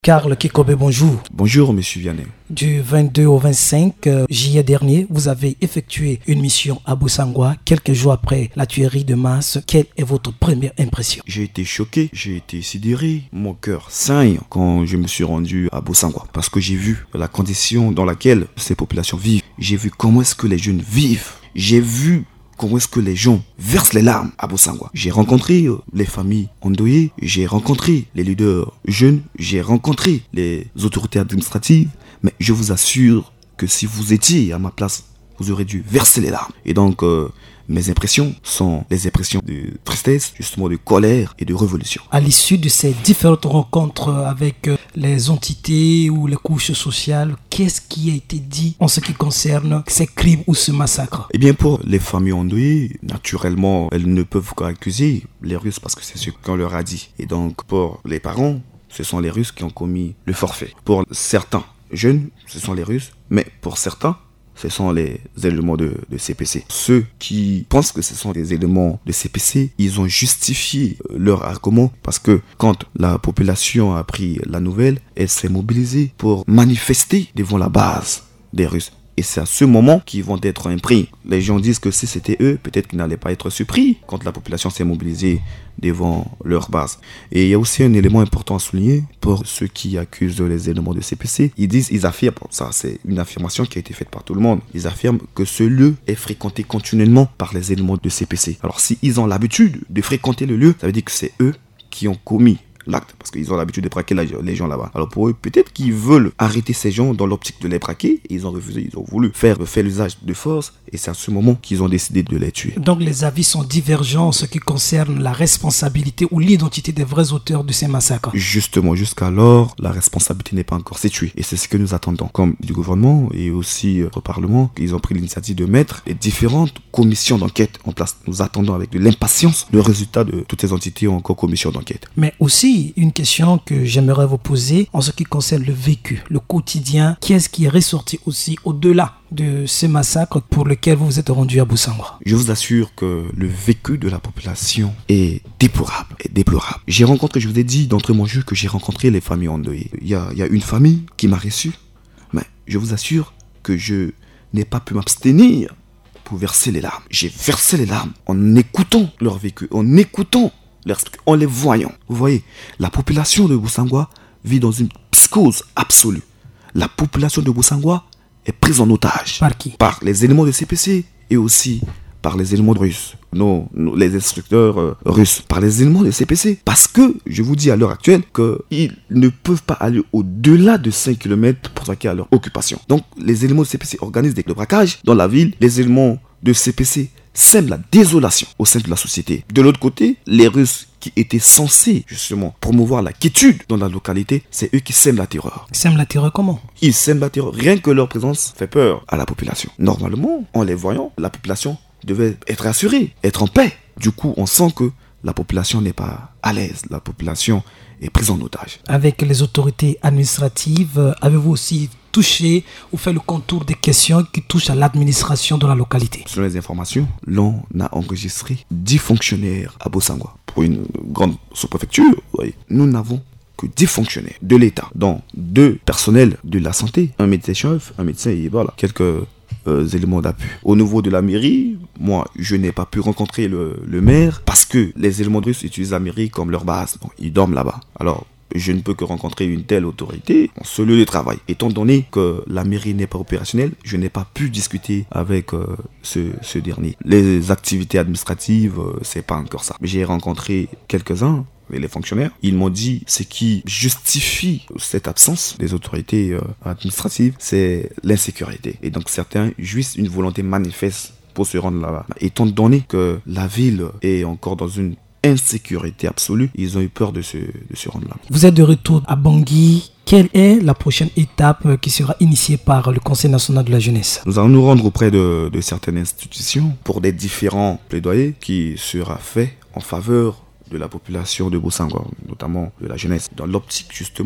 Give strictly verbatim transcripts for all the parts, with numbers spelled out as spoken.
Karl Kikobe, bonjour. Bonjour, monsieur Vianney. Du vingt-deux au vingt-cinq euh, juillet dernier, vous avez effectué une mission à Bossangoa, quelques jours après la tuerie de masse. Quelle est votre première impression? J'ai été choqué, j'ai été sidéré, mon cœur saigne quand je me suis rendu à Bossangoa. Parce que j'ai vu la condition dans laquelle ces populations vivent. J'ai vu comment est-ce que les jeunes vivent. J'ai vu comment est-ce que les gens versent les larmes à Bossangoa. J'ai rencontré euh, les familles endeuillées, j'ai rencontré les leaders jeunes, j'ai rencontré les autorités administratives, mais je vous assure que si vous étiez à ma place, vous aurez dû verser les larmes. Et donc, euh, mes impressions sont les impressions de tristesse, justement de colère et de révolution. À l'issue de ces différentes rencontres avec les entités ou les couches sociales, qu'est-ce qui a été dit en ce qui concerne ces crimes ou ce massacre? Eh bien, pour les familles endeuillées, naturellement, elles ne peuvent qu'accuser les Russes parce que c'est ce qu'on leur a dit. Et donc, pour les parents, ce sont les Russes qui ont commis le forfait. Pour certains jeunes, ce sont les Russes, mais pour certains, ce sont les éléments de, de C P C. Ceux qui pensent que ce sont des éléments de C P C, ils ont justifié leur argument parce que quand la population a pris la nouvelle, elle s'est mobilisée pour manifester devant la base des Russes. Et c'est à ce moment qu'ils vont être impris. Les gens disent que si c'était eux, peut-être qu'ils n'allaient pas être surpris quand la population s'est mobilisée devant leur base. Et il y a aussi un élément important à souligner pour ceux qui accusent les éléments de C P C. Ils disent, ils affirment, ça c'est une affirmation qui a été faite par tout le monde, ils affirment que ce lieu est fréquenté continuellement par les éléments de C P C. Alors s'ils ont l'habitude de fréquenter le lieu, ça veut dire que c'est eux qui ont commis l'acte, parce qu'ils ont l'habitude de braquer les gens là-bas. Alors pour eux, peut-être qu'ils veulent arrêter ces gens dans l'optique de les braquer, et ils ont refusé, ils ont voulu faire, faire l'usage de force, et c'est à ce moment qu'ils ont décidé de les tuer. Donc les avis sont divergents en ce qui concerne la responsabilité ou l'identité des vrais auteurs de ces massacres. Justement, jusqu'alors, la responsabilité n'est pas encore située, et c'est ce que nous attendons, comme du gouvernement et aussi au Parlement. Ils ont pris l'initiative de mettre les différentes commissions d'enquête en place. Nous attendons avec de l'impatience le résultat de toutes ces entités ou encore commissions d'enquête. Mais aussi, une question que j'aimerais vous poser en ce qui concerne le vécu, le quotidien. Qu'est-ce qui est ressorti aussi au-delà de ce massacre pour lequel vous vous êtes rendu à Bossangoa? Je vous assure que le vécu de la population est déplorable, est déplorable. J'ai rencontré, je vous ai dit d'entrée mon jeu que j'ai rencontré les familles endeuillées. Il y a, il y a une famille qui m'a reçu, mais je vous assure que je n'ai pas pu m'abstenir pour verser les larmes. J'ai versé les larmes en écoutant leur vécu, en écoutant en les voyant. Vous voyez, la population de Bossangoa vit dans une psychose absolue. La population de Bossangoa est prise en otage. Par qui? Par les éléments de C P C et aussi par les éléments russes. Non, non, les instructeurs euh, russes. Par les éléments de C P C. Parce que, je vous dis à l'heure actuelle, qu'ils ne peuvent pas aller au-delà de cinq kilomètres pour s'attaquer à leur occupation. Donc, les éléments de C P C organisent des braquages dans la ville. Les éléments de C P C sème la désolation au sein de la société. De l'autre côté, les Russes qui étaient censés justement promouvoir la quiétude dans la localité, c'est eux qui sèment la terreur. Sèment la terreur comment? Ils sèment la terreur. Rien que leur présence fait peur à la population. Normalement, en les voyant, la population devait être assurée, être en paix. Du coup, on sent que la population n'est pas à l'aise. La population est prise en otage. Avec les autorités administratives, avez-vous aussi touché ou fait le contour des questions qui touchent à l'administration de la localité? Selon les informations, l'on a enregistré dix fonctionnaires à Bossangoa. Pour une grande sous-préfecture, oui, nous n'avons que dix fonctionnaires de l'État, dont deux personnels de la santé, un médecin-chef, un médecin et voilà, quelques euh, éléments d'appui. Au niveau de la mairie, moi, je n'ai pas pu rencontrer le, le maire parce que les éléments russes utilisent la mairie comme leur base. Donc, ils dorment là-bas. Alors, je ne peux que rencontrer une telle autorité en ce lieu de travail. Étant donné que la mairie n'est pas opérationnelle, je n'ai pas pu discuter avec euh, ce, ce dernier. Les activités administratives, euh, c'est pas encore ça. J'ai rencontré quelques-uns, les fonctionnaires. Ils m'ont dit ce qui justifie cette absence des autorités euh, administratives, c'est l'insécurité. Et donc certains jouissent une volonté manifeste pour se rendre là-bas. Étant donné que la ville est encore dans une insécurité absolue, ils ont eu peur de se, de se rendre là. Vous êtes de retour à Bangui. Quelle est la prochaine étape qui sera initiée par le Conseil national de la jeunesse? Nous allons nous rendre auprès de, de certaines institutions pour des différents plaidoyers qui sera fait en faveur de la population de Bossangoa, notamment de la jeunesse, dans l'optique justement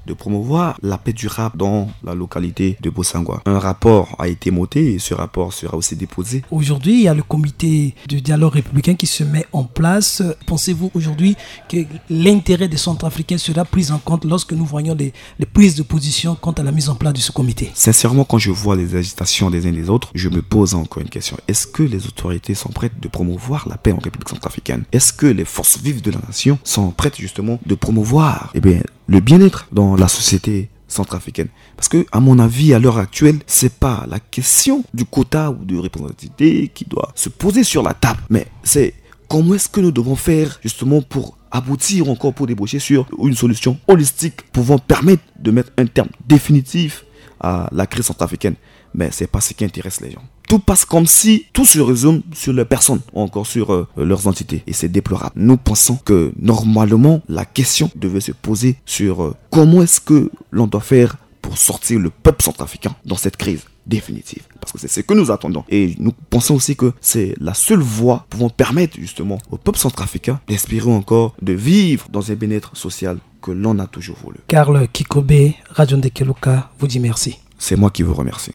de promouvoir la paix durable dans la localité de Bossangoa. Un rapport a été monté et ce rapport sera aussi déposé. Aujourd'hui, il y a le comité de dialogue républicain qui se met en place. Pensez-vous aujourd'hui que l'intérêt des Centrafricains sera pris en compte lorsque nous voyons les, les prises de position quant à la mise en place de ce comité? Sincèrement, quand je vois les agitations des uns des autres, je me pose encore une question. Est-ce que les autorités sont prêtes de promouvoir la paix en République centrafricaine? Est-ce que les forces vives de la nation sont prêtes justement de promouvoir eh bien, le bien-être dans la société centrafricaine? Parce que, à mon avis, à l'heure actuelle, c'est pas la question du quota ou de représentativité qui doit se poser sur la table, mais c'est comment est-ce que nous devons faire justement pour aboutir encore, pour déboucher sur une solution holistique pouvant permettre de mettre un terme définitif à la crise centrafricaine. Mais c'est pas ce qui intéresse les gens. Tout passe comme si tout se résume sur leurs personnes ou encore sur euh, leurs entités. Et c'est déplorable. Nous pensons que normalement, la question devait se poser sur euh, comment est-ce que l'on doit faire pour sortir le peuple centrafricain dans cette crise définitive. Parce que c'est ce que nous attendons. Et nous pensons aussi que c'est la seule voie pouvant permettre justement au peuple centrafricain d'espérer encore de vivre dans un bien-être social que l'on a toujours voulu. Karl Kikobe, Radio Ndekeluka vous dit merci. C'est moi qui vous remercie.